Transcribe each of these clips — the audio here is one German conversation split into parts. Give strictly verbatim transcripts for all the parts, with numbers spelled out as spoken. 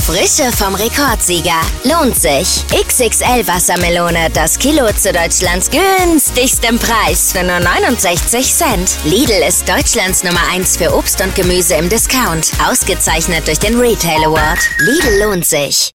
Frische vom Rekordsieger. Lohnt sich. X X L Wassermelone, das Kilo zu Deutschlands günstigstem Preis für nur neunundsechzig Cent. Lidl ist Deutschlands Nummer eins für Obst und Gemüse im Discount. Ausgezeichnet durch den Retail Award. Lidl lohnt sich.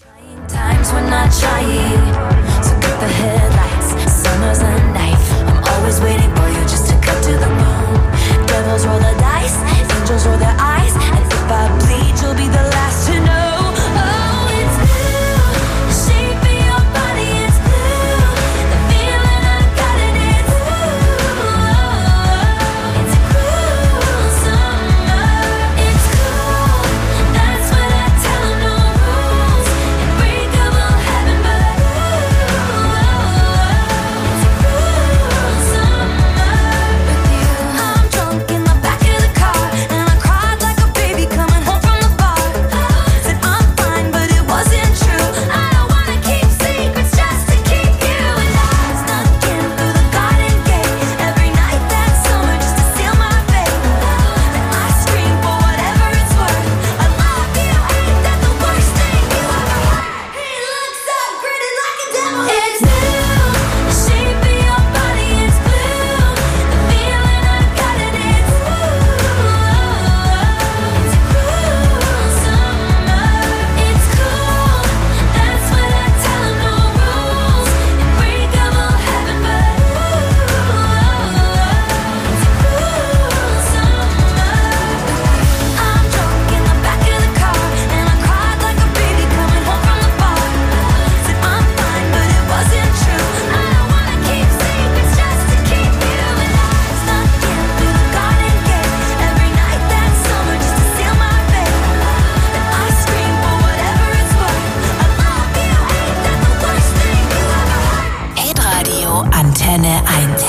Antenne eins.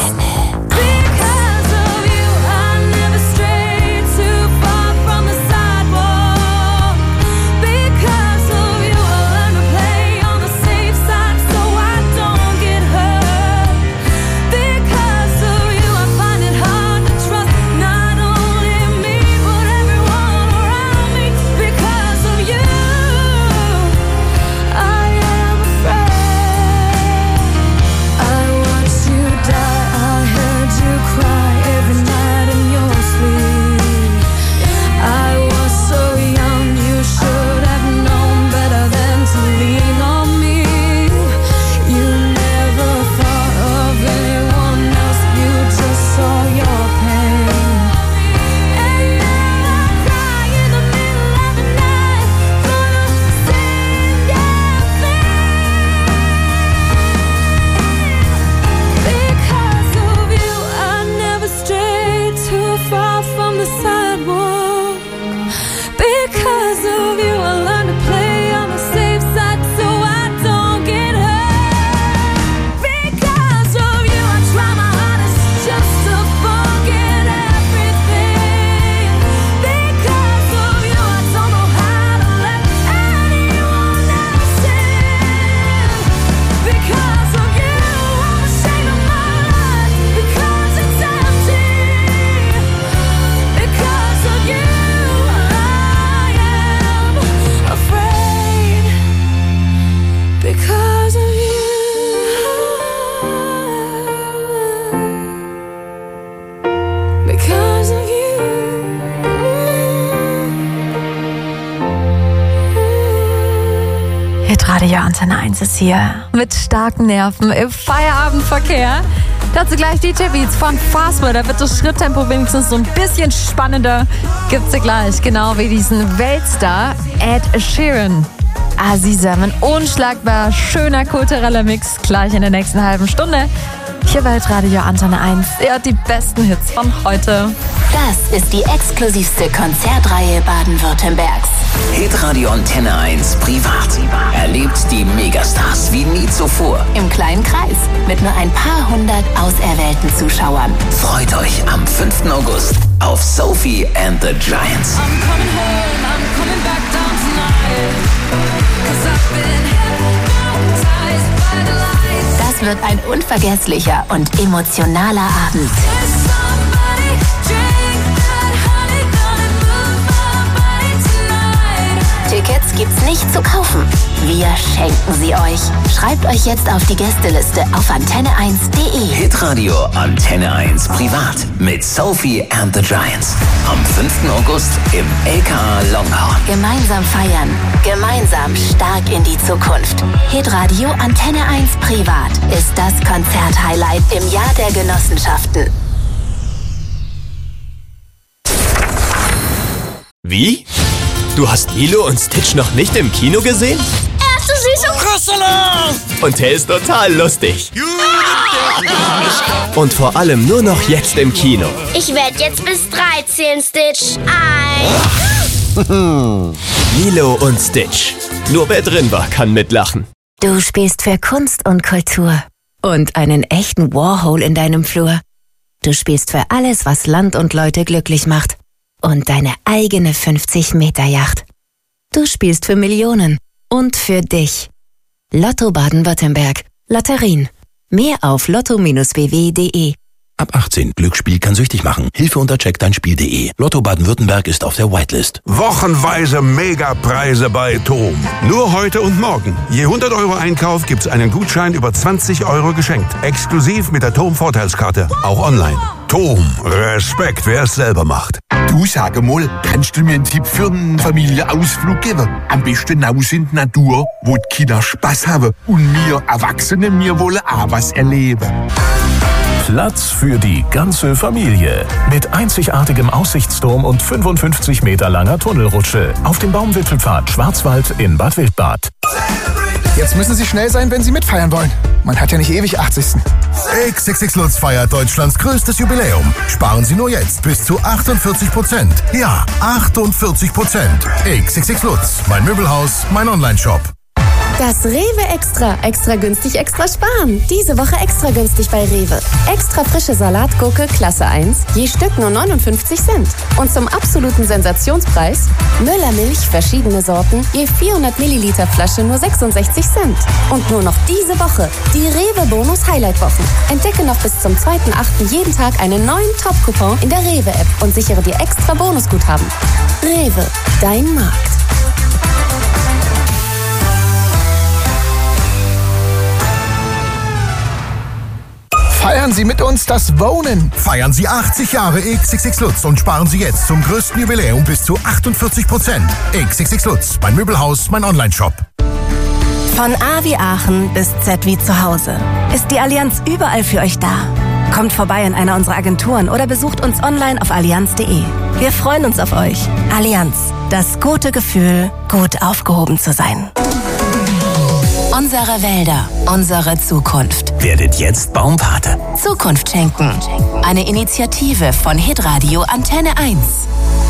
Radio Antenne eins ist hier mit starken Nerven im Feierabendverkehr. Dazu gleich D J Beats von Fastwell. Da wird das Schritttempo wenigstens so ein bisschen spannender. Gibt's ja gleich, genau wie diesen Weltstar Ed Sheeran. Aziza, ein unschlagbar schöner kultureller Mix gleich in der nächsten halben Stunde. Hier bei Radio Antenne eins. Ja, die besten Hits von heute. Das ist die exklusivste Konzertreihe Baden-Württembergs. Hitradio Antenne eins Privat. Erlebt die Megastars wie nie zuvor. Im kleinen Kreis mit nur ein paar hundert auserwählten Zuschauern. Freut euch am fünften August auf Sophie and the Giants. I'm coming home, I'm coming back down tonight. 'Cause I've been hypnotized by the lights. Das wird ein unvergesslicher und emotionaler Abend. Tickets gibt's nicht zu kaufen. Wir schenken sie euch. Schreibt euch jetzt auf die Gästeliste auf antenne eins punkt de. Hitradio Antenne eins Privat mit Sophie and the Giants. Am fünften August im L K A Longhorn. Gemeinsam feiern, gemeinsam stark in die Zukunft. Hitradio Antenne eins Privat ist das Konzerthighlight im Jahr der Genossenschaften. Wie? Du hast Lilo und Stitch noch nicht im Kino gesehen? Erste süße Küsse! Und der ist total lustig. Und vor allem nur noch jetzt im Kino. Ich werde jetzt bis drei zählen, Stitch. Eins. Lilo und Stitch. Nur wer drin war, kann mitlachen. Du spielst für Kunst und Kultur und einen echten Warhol in deinem Flur. Du spielst für alles, was Land und Leute glücklich macht und deine eigene fünfzig-Meter-Yacht. Du spielst für Millionen und für dich. Lotto Baden-Württemberg. Lotterien. Mehr auf lotto Bindestrich w w punkt de. Ab achtzehn. Glücksspiel kann süchtig machen. Hilfe unter check dein spiel punkt de. Lotto Baden-Württemberg ist auf der Whitelist. Wochenweise Megapreise bei TOM. Nur heute und morgen. Je hundert Euro Einkauf gibt's einen Gutschein über zwanzig Euro geschenkt. Exklusiv mit der TOM-Vorteilskarte. Auch online. TOM. Respekt, wer es selber macht. Du, sag mal, kannst du mir einen Tipp für einen Familienausflug geben? Am besten raus in die Natur, wo die Kinder Spaß haben und wir Erwachsene, wir wollen auch was erleben. Platz für die ganze Familie. Mit einzigartigem Aussichtsturm und fünfundfünfzig Meter langer Tunnelrutsche auf dem Baumwipfelpfad Schwarzwald in Bad Wildbad. Jetzt müssen Sie schnell sein, wenn Sie mitfeiern wollen. Man hat ja nicht ewig achtzigsten X X X Lutz feiert Deutschlands größtes Jubiläum. Sparen Sie nur jetzt bis zu achtundvierzig Prozent. Ja, achtundvierzig Prozent. X X X Lutz, mein Möbelhaus, mein Online-Shop. Das Rewe Extra. Extra günstig, extra sparen. Diese Woche extra günstig bei Rewe. Extra frische Salatgurke Klasse eins, je Stück nur neunundfünfzig Cent. Und zum absoluten Sensationspreis Müllermilch, verschiedene Sorten, je vierhundert Milliliter Flasche nur sechsundsechzig Cent. Und nur noch diese Woche die Rewe Bonus Highlight Wochen. Entdecke noch bis zum zweiten achten jeden Tag einen neuen Top-Coupon in der Rewe App und sichere dir extra Bonusguthaben. Rewe, dein Markt. Feiern Sie mit uns das Wohnen. Feiern Sie achtzig Jahre X X X Lutz und sparen Sie jetzt zum größten Jubiläum bis zu achtundvierzig Prozent. X X X Lutz, mein Möbelhaus, mein Online-Shop. Von A wie Aachen bis Z wie zu Hause ist die Allianz überall für euch da. Kommt vorbei in einer unserer Agenturen oder besucht uns online auf allianz punkt de. Wir freuen uns auf euch. Allianz, das gute Gefühl, gut aufgehoben zu sein. Unsere Wälder, unsere Zukunft. Werdet jetzt Baumpate. Zukunft schenken. Eine Initiative von Hitradio Antenne eins.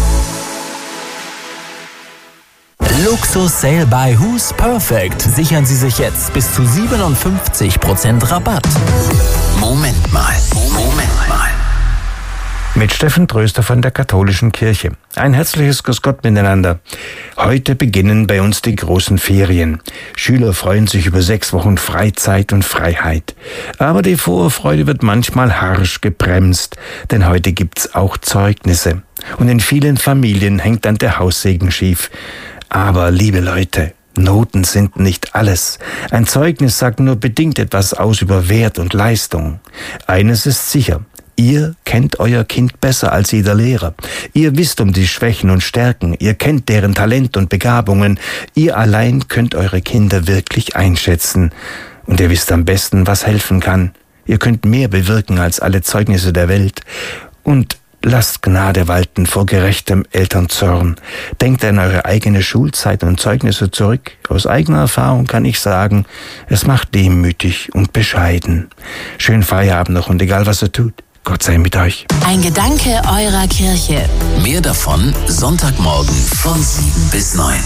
Luxus Sale by Who's Perfect. Sichern Sie sich jetzt bis zu siebenundfünfzig Prozent Rabatt. Moment mal, Moment mal. Mit Steffen Tröster von der Katholischen Kirche. Ein herzliches Grüß Gott miteinander. Heute beginnen bei uns die großen Ferien. Schüler freuen sich über sechs Wochen Freizeit und Freiheit. Aber die Vorfreude wird manchmal harsch gebremst, denn heute gibt's auch Zeugnisse. Und in vielen Familien hängt dann der Haussegen schief. Aber, liebe Leute, Noten sind nicht alles. Ein Zeugnis sagt nur bedingt etwas aus über Wert und Leistung. Eines ist sicher. Ihr kennt euer Kind besser als jeder Lehrer. Ihr wisst um die Schwächen und Stärken. Ihr kennt deren Talent und Begabungen. Ihr allein könnt eure Kinder wirklich einschätzen. Und ihr wisst am besten, was helfen kann. Ihr könnt mehr bewirken als alle Zeugnisse der Welt. Und lasst Gnade walten vor gerechtem Elternzorn. Denkt an eure eigene Schulzeit und Zeugnisse zurück. Aus eigener Erfahrung kann ich sagen, es macht demütig und bescheiden. Schönen Feierabend noch und egal was ihr tut, Gott sei mit euch. Ein Gedanke eurer Kirche. Mehr davon Sonntagmorgen von sieben bis neun.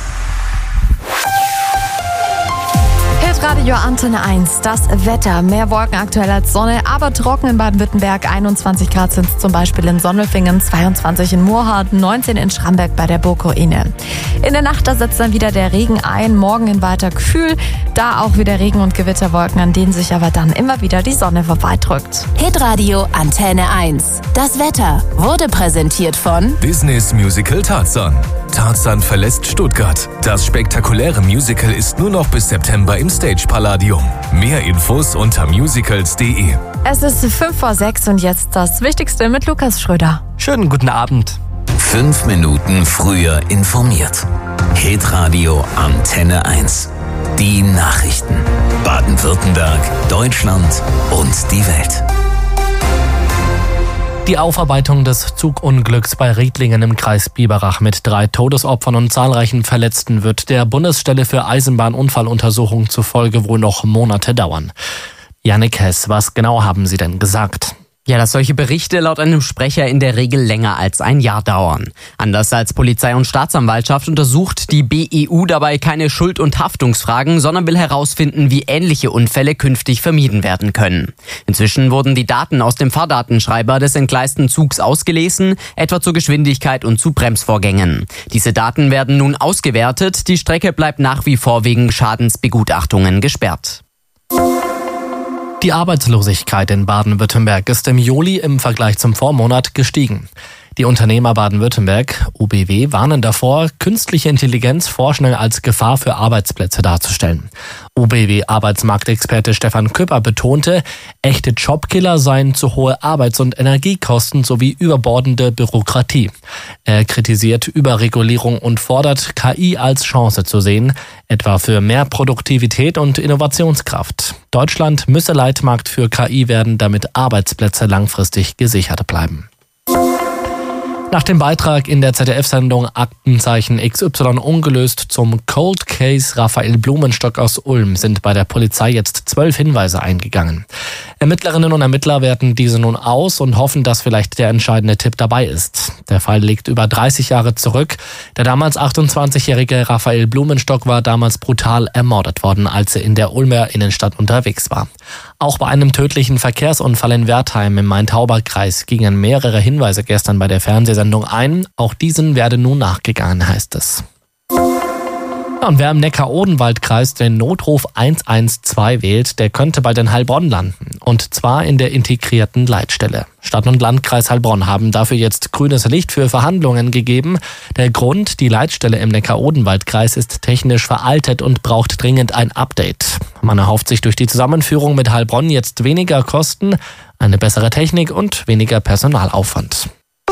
Radio Antenne eins, das Wetter. Mehr Wolken aktuell als Sonne, aber trocken in Baden-Württemberg. einundzwanzig Grad sind es zum Beispiel in Sonnelfingen, zweiundzwanzig in Murrhardt, neunzehn in Schramberg bei der Burgruine. In der Nacht, da setzt dann wieder der Regen ein, morgen in weiter Kühl. Da auch wieder Regen- und Gewitterwolken, an denen sich aber dann immer wieder die Sonne vorbeidrückt. Hitradio Antenne eins. Das Wetter wurde präsentiert von Disneys Musical Tarzan. Tarzan verlässt Stuttgart. Das spektakuläre Musical ist nur noch bis September im Stage Palladium. Mehr Infos unter musicals punkt de. Es ist fünf vor sechs und jetzt das Wichtigste mit Lukas Schröder. Schönen guten Abend. Fünf Minuten früher informiert. Hitradio Antenne eins. Die Nachrichten. Baden-Württemberg, Deutschland und die Welt. Die Aufarbeitung des Zugunglücks bei Riedlingen im Kreis Biberach mit drei Todesopfern und zahlreichen Verletzten wird der Bundesstelle für Eisenbahnunfalluntersuchung zufolge wohl noch Monate dauern. Jannik Hess, was genau haben Sie denn gesagt? Ja, dass solche Berichte laut einem Sprecher in der Regel länger als ein Jahr dauern. Anders als Polizei und Staatsanwaltschaft untersucht die B E U dabei keine Schuld- und Haftungsfragen, sondern will herausfinden, wie ähnliche Unfälle künftig vermieden werden können. Inzwischen wurden die Daten aus dem Fahrdatenschreiber des entgleisten Zugs ausgelesen, etwa zur Geschwindigkeit und zu Bremsvorgängen. Diese Daten werden nun ausgewertet, die Strecke bleibt nach wie vor wegen Schadensbegutachtungen gesperrt. Die Arbeitslosigkeit in Baden-Württemberg ist im Juli im Vergleich zum Vormonat gestiegen. Die Unternehmer Baden-Württemberg, U B W, warnen davor, künstliche Intelligenz vorschnell als Gefahr für Arbeitsplätze darzustellen. U B W-Arbeitsmarktexperte Stefan Küpper betonte, echte Jobkiller seien zu hohe Arbeits- und Energiekosten sowie überbordende Bürokratie. Er kritisiert Überregulierung und fordert, K I als Chance zu sehen, etwa für mehr Produktivität und Innovationskraft. Deutschland müsse Leitmarkt für K I werden, damit Arbeitsplätze langfristig gesichert bleiben. Nach dem Beitrag in der Z D F-Sendung Aktenzeichen X Y ungelöst zum Cold Case Raphael Blumenstock aus Ulm sind bei der Polizei jetzt zwölf Hinweise eingegangen. Ermittlerinnen und Ermittler werten diese nun aus und hoffen, dass vielleicht der entscheidende Tipp dabei ist. Der Fall liegt über dreißig Jahre zurück. Der damals achtundzwanzigjährige Raphael Blumenstock war damals brutal ermordet worden, als er in der Ulmer Innenstadt unterwegs war. Auch bei einem tödlichen Verkehrsunfall in Wertheim im Main-Tauber-Kreis gingen mehrere Hinweise gestern bei der Fernsehsendung ein. Auch diesen werde nun nachgegangen, heißt es. Und wer im Neckar-Odenwald-Kreis den Notruf eins eins zwei wählt, der könnte bald in Heilbronn landen. Und zwar in der integrierten Leitstelle. Stadt und Landkreis Heilbronn haben dafür jetzt grünes Licht für Verhandlungen gegeben. Der Grund, die Leitstelle im Neckar-Odenwald-Kreis ist technisch veraltet und braucht dringend ein Update. Man erhofft sich durch die Zusammenführung mit Heilbronn jetzt weniger Kosten, eine bessere Technik und weniger Personalaufwand.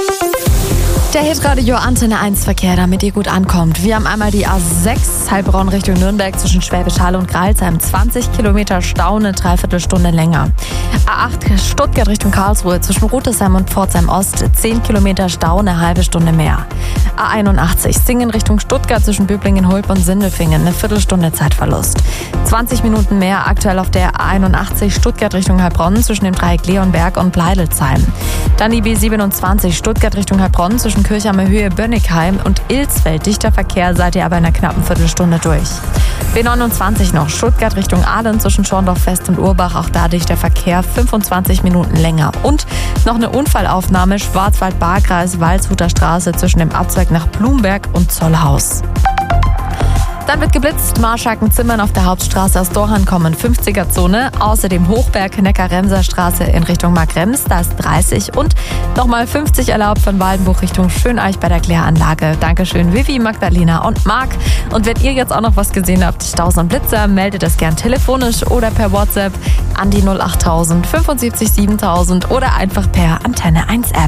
Der Hitradio Antenne eins Verkehr, damit ihr gut ankommt. Wir haben einmal die A sechs Heilbronn Richtung Nürnberg zwischen Schwäbisch Hall und Greilsheim. zwanzig Kilometer Stau, eine Dreiviertelstunde länger. A acht Stuttgart Richtung Karlsruhe zwischen Rutesheim und Pforzheim Ost. zehn Kilometer Stau, eine halbe Stunde mehr. A einundachtzig Singen Richtung Stuttgart zwischen Böblingen, Hulp und Sindelfingen. Eine Viertelstunde Zeitverlust. zwanzig Minuten mehr aktuell auf der A einundachtzig Stuttgart Richtung Heilbronn zwischen dem Dreieck Leonberg und Bleidelsheim. Dann die B siebenundzwanzig Stuttgart Richtung Heilbronn zwischen Kirchheimer Höhe, Bönnigheim und Ilsfeld. Dichter Verkehr, seid ihr aber in einer knappen Viertelstunde durch. B neunundzwanzig noch, Stuttgart Richtung Aalen zwischen Schorndorf West und Urbach. Auch da dichter Verkehr, fünfundzwanzig Minuten länger. Und noch eine Unfallaufnahme, Schwarzwald-Baar-Kreis, Waldshuter Straße zwischen dem Abzweig nach Blumberg und Zollhaus. Dann wird geblitzt, Marschaken-Zimmern auf der Hauptstraße aus Dorhan kommen, fünfziger-Zone. Außerdem Hochberg, Neckar-Remser Straße in Richtung Markrems, da ist dreißig. Und nochmal fünfzig erlaubt von Waldenbuch Richtung Schöneich bei der Kläranlage. Dankeschön Vivi, Magdalena und Marc. Und wenn ihr jetzt auch noch was gesehen habt, Staus und Blitzer, meldet es gern telefonisch oder per WhatsApp an die null achttausend fünfundsiebzig siebentausend oder einfach per Antenne eins App.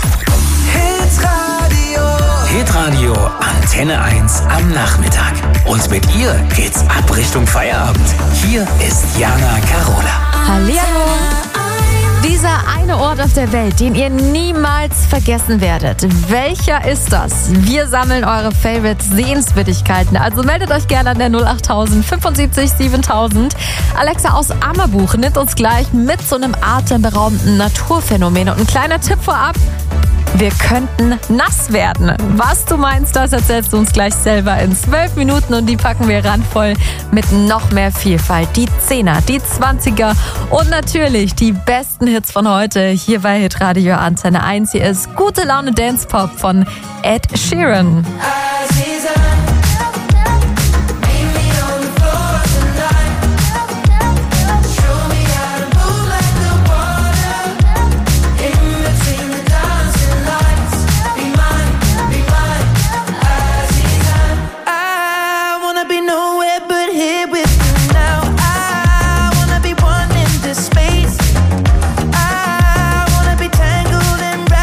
Hitradio Antenne eins am Nachmittag. Und mit ihr geht's ab Richtung Feierabend. Hier ist Jana Carola. Hallihallo. Dieser eine Ort auf der Welt, den ihr niemals vergessen werdet. Welcher ist das? Wir sammeln eure Favorite-Sehenswürdigkeiten. Also meldet euch gerne an der null achttausend fünfundsiebzig siebentausend. Alexa aus Ammerbuch nimmt uns gleich mit zu einem atemberaubenden Naturphänomen. Und ein kleiner Tipp vorab: wir könnten nass werden. Was du meinst, das erzählst du uns gleich selber in zwölf Minuten und die packen wir randvoll mit noch mehr Vielfalt. Die Zehner, die Zwanziger und natürlich die besten Hits von heute hier bei Hitradio Antenne eins. Hier ist Gute Laune Dance Pop von Ed Sheeran.